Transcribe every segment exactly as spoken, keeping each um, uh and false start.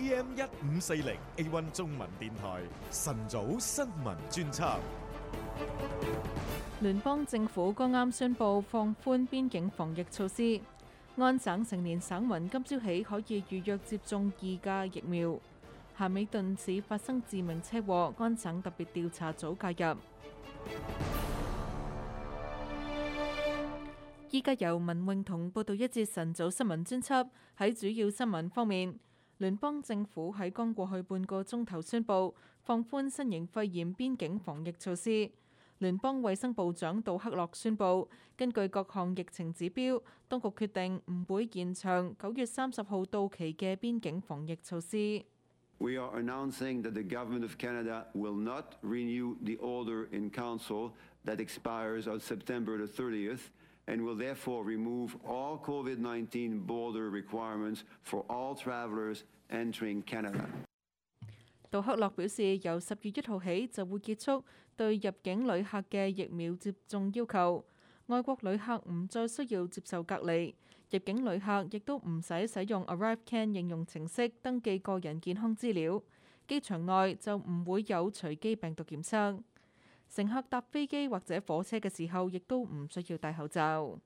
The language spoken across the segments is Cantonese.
A M 一五四零 A 一 中文電台晨早新聞專輯。 聯邦政府剛啱宣布放寬邊境防疫措施，安省成年省民今朝起可以預約接種二價疫苗。咸美頓市發生致命車禍，安省特別調查組介入。依家由文詠彤報道一節晨早新聞專輯。喺主要新聞方面，聯邦政府喺剛過去半個鐘頭宣布放寬新型肺炎邊境防疫措施。聯邦衛生部長杜克洛宣布，根據各項疫情指標，當局決定唔會延長九月三十號到期嘅邊境防疫措施。 We are announcing that the Government of Canada will not renew the order in Council that expires on September the thirtieth and will therefore remove all COVID nineteen border requirements for all travellers entering Canada. 杜克洛表示，由十月一號起就會結束對入境旅客嘅疫苗接種要求，外國旅客唔再需要接受隔離，入境旅客亦都唔使使用 ArriveCan 應用程式登記個人健康資料，機場內就唔會有隨機病毒檢測，乘客搭飛機或者火車嘅時候亦都唔需要戴口罩。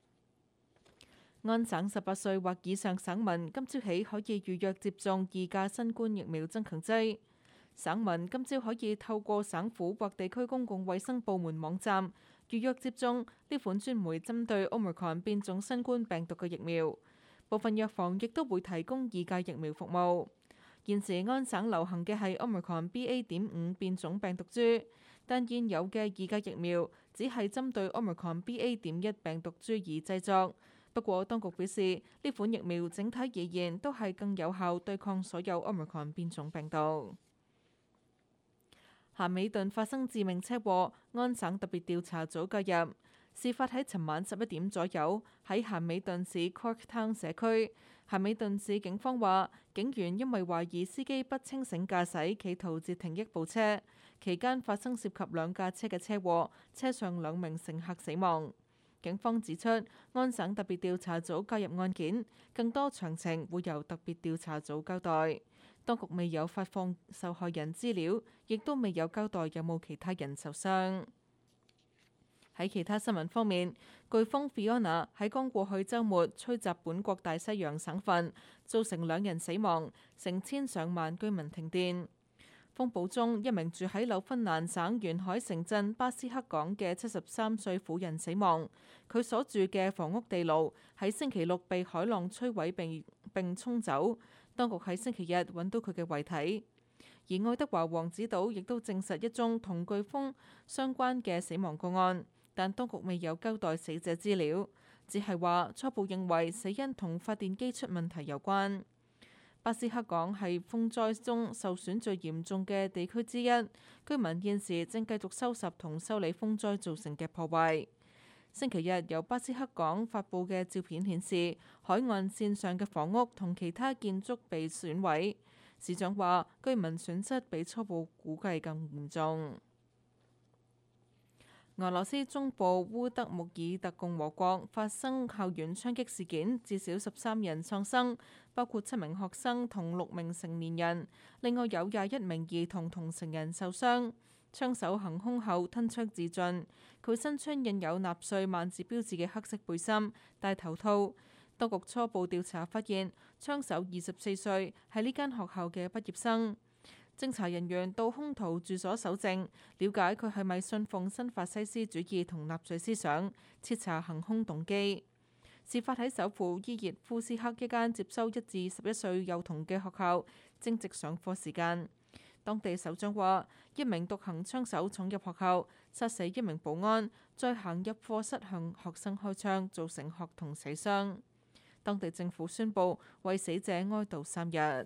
安省十八歲或以上省民今朝起可以預約接種二價新冠疫苗增強劑。省民今朝可以透過省府或地區公共衛生部門網站預約接種呢款專門針對 Omicron 變種新冠病毒嘅疫苗。部分藥房亦都會提供二價疫苗服務。現時安省流行嘅係 Omicron B A 點五變種病毒株，但現有嘅二價疫苗只係針對 Omicron B A 點一病毒株而製作。不過，當局表示呢款疫苗整體而言都係更有效對抗所有 Omicron 變種病毒。咸美頓發生致命車禍，安省特別調查組介入。事發喺尋晚十一點左右，喺咸美頓市 Corktown 社區。咸美頓市警方話，警員因為懷疑司機不清醒駕駛，企圖截停一部車，期間發生涉及兩架車嘅車禍，車上兩名乘客死亡。警方指出，安省特別調查組介入案件，更多詳情會由特別調查組交代。當局未有發放受害人資料，亦都未有交代有冇其他人受傷。喺其他新聞方面，颶風 Fiona 喺剛過去週末吹襲本國大西洋省份，造成兩人死亡，成千上萬居民停電。風暴中，一名住喺紐芬蘭省沿海城鎮巴斯克港嘅七十三歲婦人死亡。佢所住嘅房屋地牢喺星期六被海浪摧毀並並沖走。當局喺星期日揾到佢嘅遺體。而愛德華王子島亦都證實一宗同颶風相關嘅死亡個案，但當局未有交代死者資料，只係話初步認為死因同發電機出問題有關。巴斯克港係風災中受損最嚴重嘅地區之一，居民現時正繼續收拾同修理風災造成嘅破壞。星期日由巴斯克港發布嘅照片顯示，海岸線上嘅房屋同其他建築被損毀。市長話，居民損失比初步估計更嚴重。俄羅斯中部烏德穆爾特共和國發生校園槍擊事件，至少十三人喪生，包括七名學生同六名成年人，另外有廿一名兒童同成人受傷。槍手行兇後吞槍自盡，佢身穿印有納粹萬字標誌嘅黑色背心，戴頭套。當局初步調查發現，槍手二十四歲，係呢間學校嘅畢業生。偵查人員到兇徒住所搜證，了解佢係咪信奉新法西斯主義同納粹思想，徹查行兇動機。事發喺首府伊熱夫斯克一間接收一至十一歲幼童嘅學校，正值上課時間。當地首長話，一名獨行槍手闖入學校，殺死一名保安，再行入課室向學生開槍，造成學童死傷。當地政府宣布為死者哀悼三日。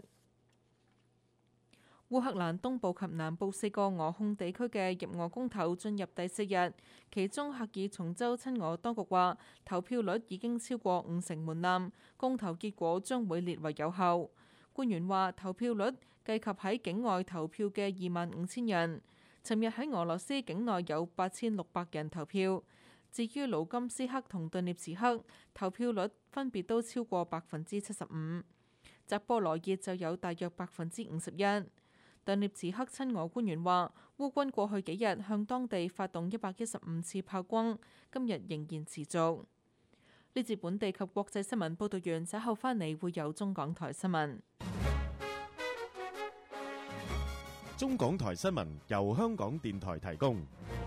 烏克蘭東部及南部四個俄控地區嘅入俄公投進入第四日，其中赫爾松州親俄當局話投票率已經超過五成門檻，公投結果將會列為有效。官員話投票率計及喺境外投票嘅二萬五千人。尋日喺俄羅斯境內有八千六百人投票。至於盧甘斯克同頓涅茨克，投票率分別都超過百分之七十五。 扎波羅熱就有大約百分之五十一。頓涅茨克親俄官員話，烏軍過去幾日向當地發動一百一十五次炮轟，今日仍然持續。呢節本地及國際新聞報道完，稍後返嚟會有中港台新聞。 中港台新聞由香港電台提供。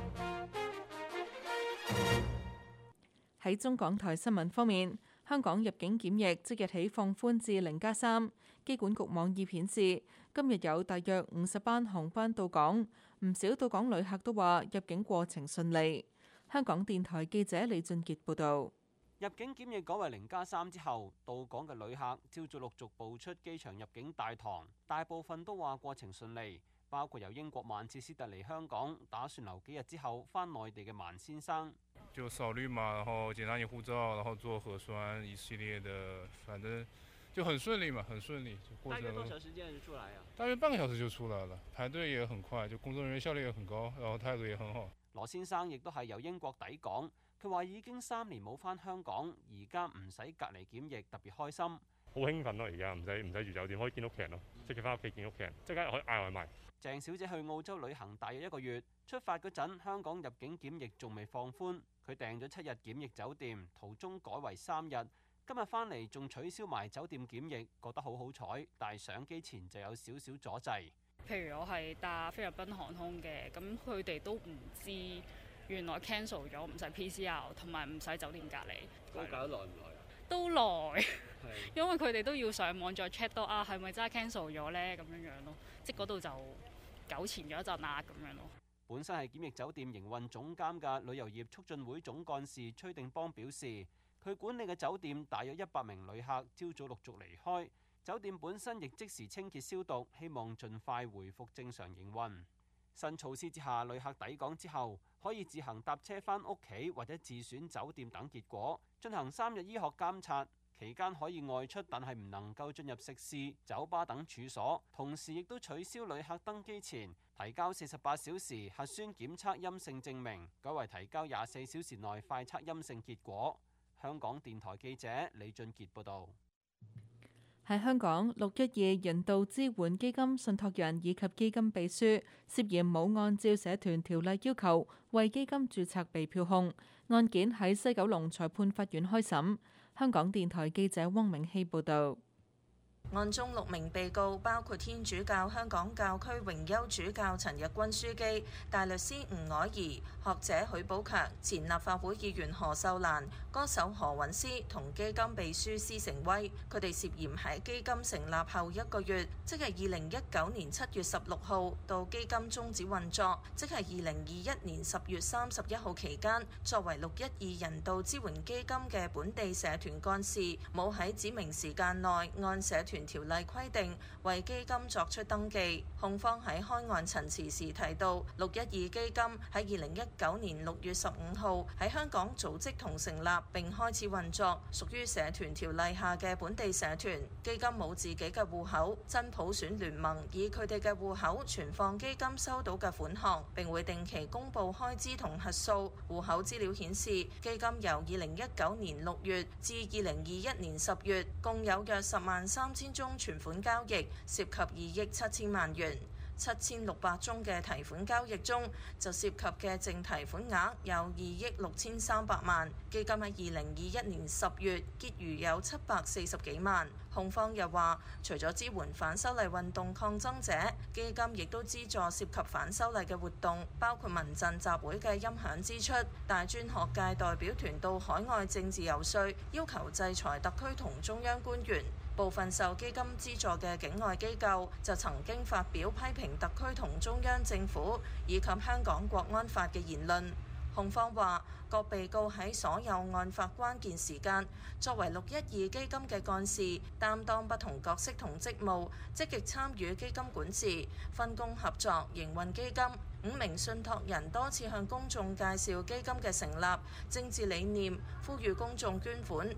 喺中港台新聞方面，香港入境檢疫即日起放寬至零加三。機管局網頁顯示，今日有大約五十班航班到港，唔少到港旅客都話入境過程順利。香港電台記者李俊傑報導。 入境檢疫改為零加三之後，到港嘅旅客朝早陸續步出機場入境大堂，大部分都話過程順利，包括由英國曼徹斯特嚟香港，打算留幾日之後返內地嘅萬先生。 就掃綠碼，然後檢查你護照，然後做核酸，一系列的，反正就很順利嘛，很順利。 大約多長時間就出來啊？ 大約半個小時就出來了，排隊也很快，就工作人員效率也很高，然後態度也很好。 羅先生亦都係由英國抵港，佢話已經三年冇返香港，而家唔使隔離檢疫，特別開心。 好興奮咯！而家唔使唔使住酒店，可以見屋企人咯，即刻返屋企見屋企人，即刻可以嗌外賣。 鄭小姐去澳洲旅行大約一個月，出發嗰陣香港入境檢疫仲未放寬，佢訂咗七日檢疫酒店，途中改為三日。今日返嚟仲取消埋酒店檢疫，覺得好好彩，但係上機前就有少少阻滯。 譬如我係搭菲律賓航空嘅，咁佢哋都唔知原來 cancel 咗，唔使 P C R 同埋唔使酒店隔離。 都搞得耐唔耐啊？ 都耐，因為佢哋都要上網再 check 到啊，係咪真係 cancel 咗呢？咁樣樣咯，即係嗰度就糾纏咗一陣啊，咁樣咯。 本身係檢疫酒店營運總監嘅旅遊業促進會總幹事崔定邦表示，佢管理嘅酒店大約一百名旅客朝早陸續離開，酒店本身亦即時清潔消毒，希望盡快回復正常營運。新措施之下，旅客抵港之後可以自行搭車返屋企或者自選酒店等結果，進行三日醫學監察。期間可以外出，但係唔能夠進入食肆、酒吧等處所。同時亦都取消旅客登機前提交四十八小時核酸檢測陰性證明，改為提交廿四小時內快測陰性結果。香港電台記者李俊傑報導。 喺香港，六一二人道支援基金信託人以及基金秘書涉嫌冇按照社團條例要求為基金註冊被票控，案件喺西九龍裁判法院開審。香港電台記者汪明希報導。 案中六名被告包括天主教香港教區榮休主教陳日君樞機、大律師吳靄儀、學者許寶強、前立法會議員何秀蘭、歌手何韻詩同基金秘書施成威，佢哋涉嫌喺基金成立後一個月，即係二零一九年七月十六號到基金終止運作，即係二零二一年十月三十一號期間，作為六一二人道支援基金嘅本地社團幹事，冇喺指明時間內按社團條例規定為基金作出登記。控方喺開案陳詞時提到，六一二基金喺二零一九年六月十五號喺香港組織同成立並開始運作，屬於社團條例下嘅本地社團。基金冇自己嘅戶口，真普選聯盟以佢哋嘅戶口存放基金收到嘅款項，並會定期公佈開支同核數。戶口資料顯示，基金由二零一九年六月至二零二一年十月，共有約十萬三千宗存款交易，涉及二億七千萬元。七千六百宗嘅提款交易中，就涉及嘅淨提款額有二億六千三百萬。基金喺二零二一年十月結餘有七百四十幾萬。控方又話，除咗支援反修例運動抗爭者，基金亦都資助涉及反修例嘅活動，包括民陣集會嘅音響支出、大專學界代表團到海外政治遊說，要求制裁特區同中央官員。部分受基金資助嘅境外機構就曾經發表批評特區同中央政府以及香港國安法嘅言論。控方話，各被告喺所有案發關鍵時間，作為六一二基金嘅幹事，擔當不同角色同職務，積極參與基金管治，分工合作營運基金。五名信託人多次向公眾介紹基金嘅成立、政治理念，呼籲公眾捐款。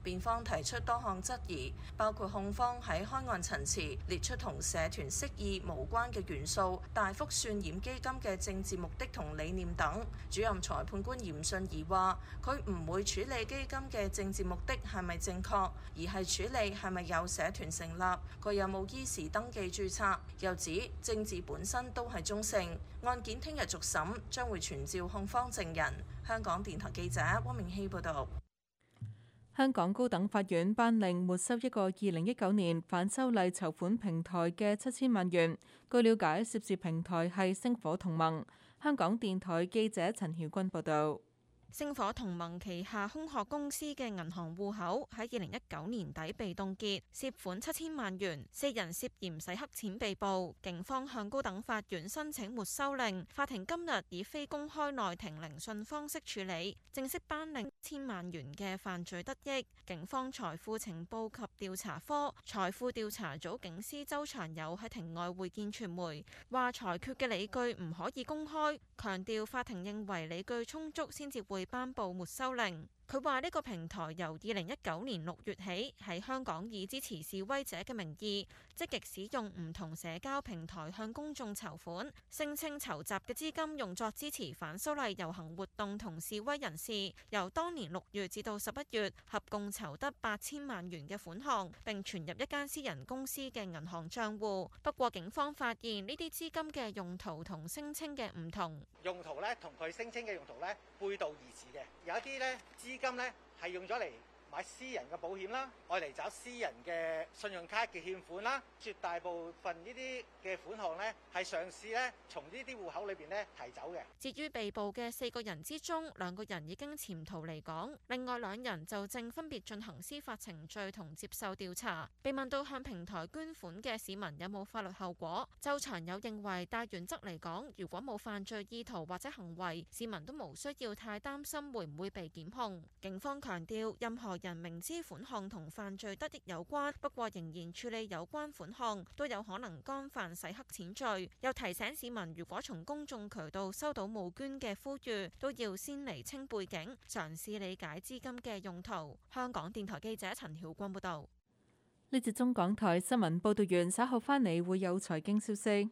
辯方提出多項質疑，包括控方喺開案陳詞列出同社團釋義無關嘅元素，大幅渲染基金嘅政治目的同理念等。主任裁判官嚴信儀話：佢唔會處理基金嘅政治目的係咪正確，而係處理係咪有社團成立，佢有冇依時登記註冊。又指政治本身都係中性。案件聽日續審，將會傳召控方證人。香港電台記者汪明希報導。 香港高等法院頒令沒收一個二零一九年反修例籌款平台嘅七千萬元。據了解，涉事平台係星火同盟。香港電台記者陳曉君報導。 星火同盟旗下空殼公司嘅銀行戶口喺二零一九年底被凍結，涉款七千萬元，四人涉嫌洗黑錢被捕。警方向高等法院申請沒收令，法庭今日以非公開內庭聆訊方式處理，正式頒令千萬元嘅犯罪得益。警方財富情報及調查科財富調查組警司周長友喺庭外會見傳媒，話裁決嘅理據唔可以公開，強調法庭認為理據充足先至會頒布沒收令。佢話呢個平台由二零一九年六月起喺香港以支持示威者嘅名義，積極使用唔同社交平台向公眾籌款，聲稱籌集嘅資金用作支持反修例遊行活動同示威人士。由當年六月至到十一月，合共籌得八千萬元嘅款項，並存入一間私人公司嘅銀行帳戶。不過警方發現呢啲資金嘅用途同聲稱嘅唔同， 用途咧同佢聲稱嘅用途咧背道而馳嘅，有一啲咧資金咧係用咗嚟買私人嘅保險啦，愛嚟找私人嘅信用卡嘅欠款啦，絕大部分呢啲嘅款項呢，係嘗試咧從呢啲戶口裏邊咧提走嘅。 至於被捕嘅四個人之中，兩個人已經潛逃離港，另外兩人就正分別進行司法程序同接受調查。被問到向平台捐款嘅市民有冇法律後果，周長友認為大原則嚟講，如果冇犯罪意圖或者行為，市民都無需要太擔心會唔會被檢控。警方強調，任何人明知款項同犯罪得益有關，不過仍然處理有關款項，都有可能干犯洗黑錢罪。又提醒市民，如果從公眾渠道收到募捐嘅呼籲，都要先釐清背景，嘗試理解資金嘅用途。香港電台記者陳曉君報導。 呢節中港台新聞報導完，稍後返嚟會有財經消息。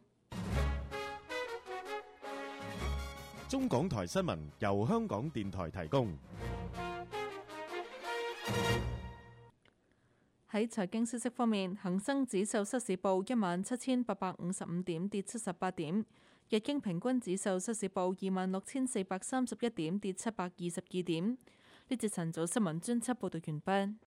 中港台新聞由香港電台提供。 喺財經消息方面，恒生指數收市報一萬七千八百五十五點，跌七十八點；日經平均指數收市報二萬六千四百三十一點，跌七百二十二點。呢節晨早新聞專輯報導完畢。